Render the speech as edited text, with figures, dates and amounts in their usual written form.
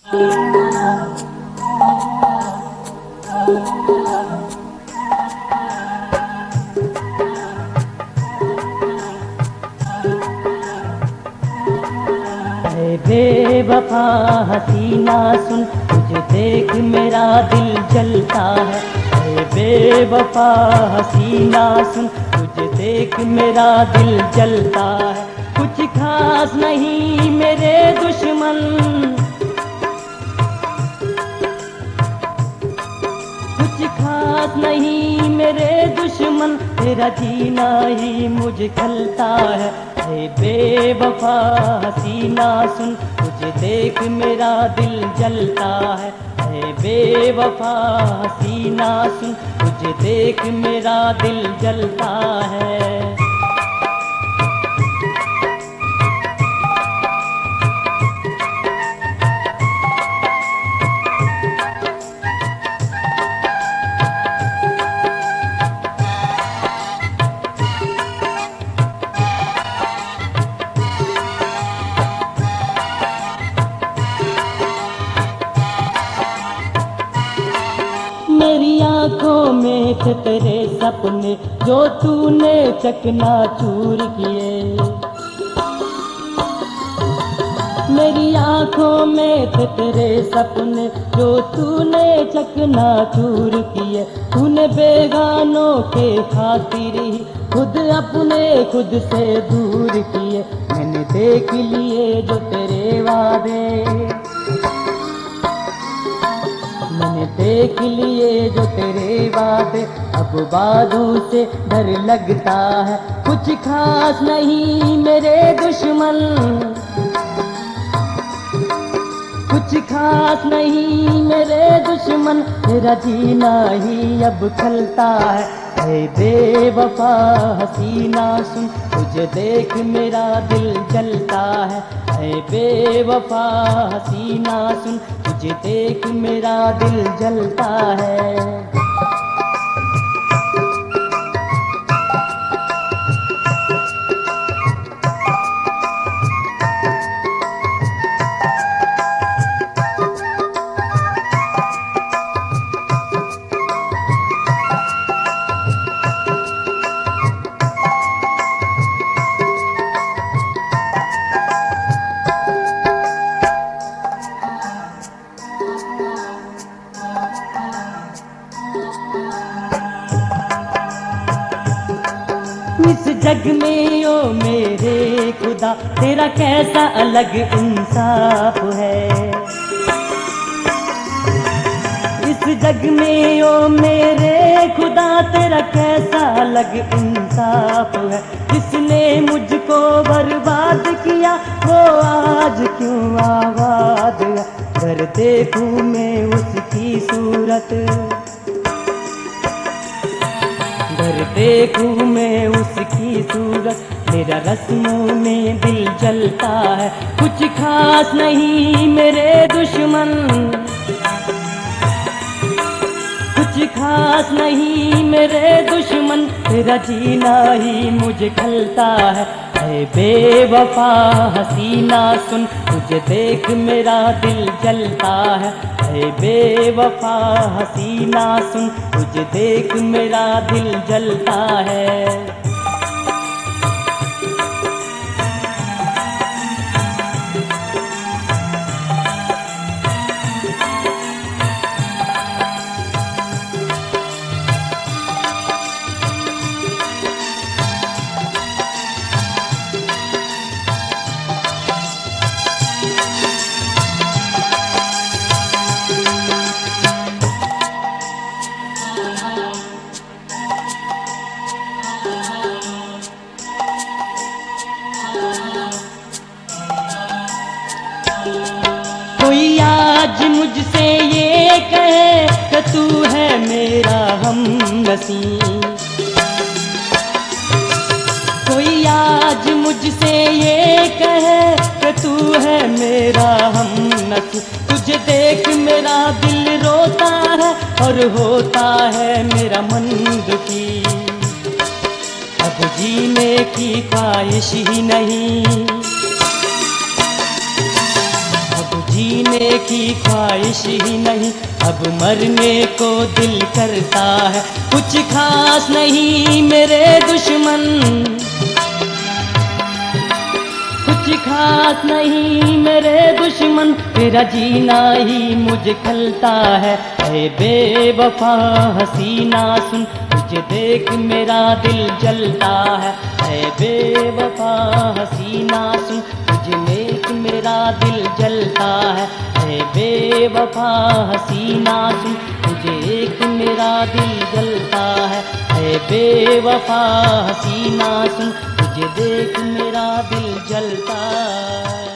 बेवफा हसीना सुन, तुझे देख मेरा दिल जलता है। ऐ बेवफा हसीना सुन, तुझे देख मेरा दिल जलता है। कुछ खास नहीं मेरे दुश्मन, कुछ खास नहीं मेरे दुश्मन, तेरा जीना ही मुझे खलता है। ऐ बेवफा हसीना सुन, तुझे देख मेरा दिल जलता है। ऐ बेवफा हसीना सुन, तुझे देख मेरा दिल जलता है। मेरी आंखों में थे तेरे सपने, जो तूने चकनाचूर किए। मेरी आंखों में थे तेरे सपने, जो तूने चकनाचूर किए। तूने बेगानों के खातिर ही खुद अपने खुद से दूर किए। मैंने देख लिए जो तेरे वादे, मैंने देख लिए जो तेरे वादे, अब बादों से डर लगता है। कुछ खास नहीं मेरे दुश्मन, कुछ खास नहीं मेरे दुश्मन, तेरा जीना ही अब खलता है। ऐ बेवफा हसीना सुन, तुझे देख मेरा दिल जलता है। ऐ बेवफा हसीना सुन, तुझे देख मेरा दिल जलता है। इस जग में ओ मेरे खुदा, तेरा कैसा अलग इंसाफ है। इस जग में ओ मेरे खुदा, तेरा कैसा अलग इंसाफ है। जिसने मुझको बर्बाद किया, वो आज क्यों आबाद है। अगर देखूं मैं उसकी सूरत, अगर देखूं मैं उसकी सूरत, मेरा रस्मों में दिल जलता है। कुछ खास नहीं मेरे दुश्मन, कुछ खास नहीं मेरे दुश्मन, तेरा जीना ही मुझे खलता है। ऐ बेवफा हसीना सुन, तुझे देख मेरा दिल जलता है। ऐ बेवफा हसीना सुन, तुझे देख मेरा दिल जलता है। कोई आज मुझसे ये कहे कि तू है मेरा हमनसीं, कोई आज मुझसे ये कहे कि तू है मेरा हमनसीं। तुझे देख मेरा दिल रोता है और होता है मेरा मन दुखी। अब जीने की ख्वाहिश ही नहीं, जीने की ख्वाहिश ही नहीं, अब मरने को दिल करता है। कुछ खास नहीं मेरे दुश्मन, कुछ खास नहीं मेरे दुश्मन, तेरा जीना ही मुझे खलता है। ऐ बेवफा हसीना सुन, तुझे देख मेरा दिल जलता है। ऐ बेवफा हसीना सुन, तुझे देख मेरा दिल जलता है। ऐ बेवफा हसीना सुन, तुझे देख मेरा दिल जलता है। ऐ बेवफा हसीना सुन, तुझे देख मेरा दिल जलता है।